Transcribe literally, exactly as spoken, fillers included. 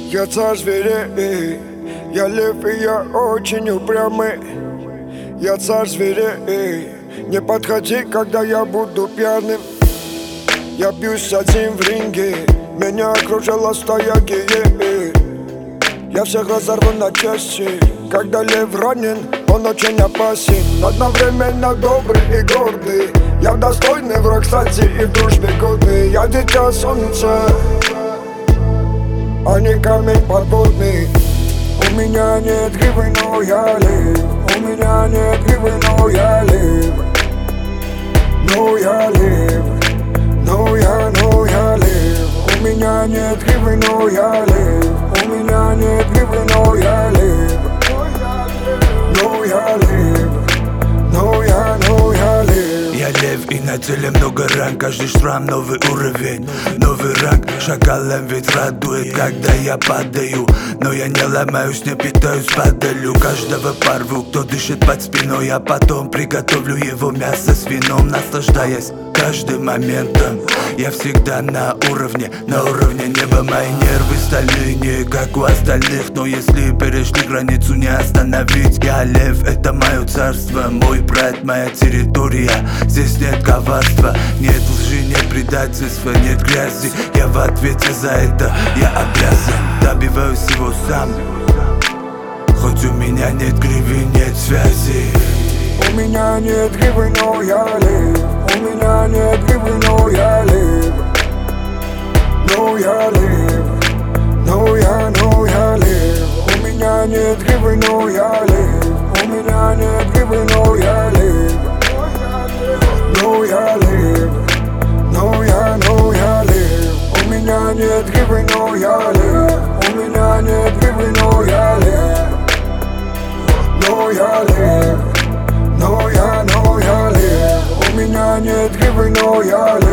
Я царь зверей, я лев и я очень упрямый. Я царь зверей, не подходи, когда я буду пьяным. Я бьюсь один в ринге, меня окружила стая геев. Я всех разорву на части, когда лев ранен, он очень опасен. Одновременно добрый и гордый, я достойный враг, кстати, и в дружбе годный. Я дитя солнца, а не камень подводный. У меня нет гривы, но я лев. У меня нет гривы, но я лев. Но я лев. Но я, но я лев. У меня нет гривы, но я лев. У меня нет гривы, но я лев. Но я лев. Но я, но я лев. Я лев и на теле много ран, каждый шрам новый уровень, новый ранг. Шакалом ведь радует, когда я падаю, но я не ломаюсь, не питаюсь, падалю. Каждого порву, кто дышит под спиной, а потом приготовлю его мясо с вином, наслаждаясь каждым моментом. Я всегда на уровне, на уровне неба. Мои нервы стальные, не как у остальных, но если перешли границу, не остановить. Я лев, это мое царство, мой брат, моя территория. Здесь нет коварства, нет лжи, нет предательства, нет грязи. Я в ответе за это, я обязан. Добиваюсь всего сам, хоть у меня нет гривы, нет связи. У меня нет гривы, но я лев. У меня нет гривы, но я лев. Но я лев. Но я, но я лев. У меня нет гривы, но я лев. У меня нет гривы, но я лев. Но я лев. Но я, но я лев. У меня нет гривы, но я лев. У меня нет гривы, но я лев. Но я лев. Но я, но я лев. У меня нет гривы, но я лев.